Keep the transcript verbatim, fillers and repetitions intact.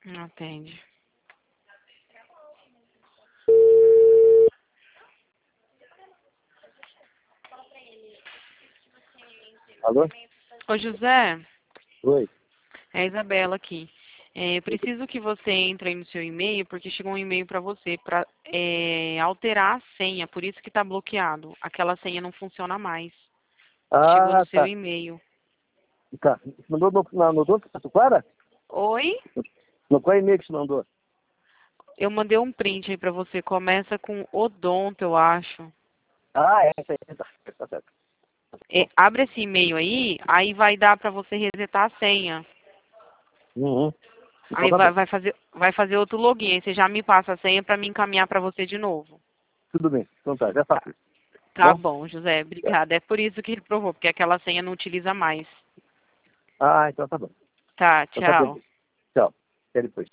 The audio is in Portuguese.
Não atende. Alô? Ô, José, Oi. é a Isabela aqui. É, eu preciso que você entre aí no seu e-mail, porque chegou um e-mail para você para alterar a senha, por isso que está bloqueado. Aquela senha não funciona mais. Chegou no Ah, seu tá. e-mail. Tá. Mandou no, na, no Doutor Tatuquara? Oi? No qual e-mail que você mandou? Eu mandei um print aí para você. Começa com odonto, eu acho. Ah, é, essa aí. Tá, tá certo. É, abre esse e-mail aí, aí vai dar para você resetar a senha. Uhum. Então Aí tá vai, bom. vai, fazer, vai fazer outro login. Aí você já me passa a senha para me encaminhar para você de novo. Tudo bem. Então tá, já Tá, faço isso. tá Bom? bom, José. Tá. Obrigada. É por isso que ele provou, porque aquela senha não utiliza mais. Ah, então tá bom. Tá, Então tá tchau. bem. Tchau. Até depois.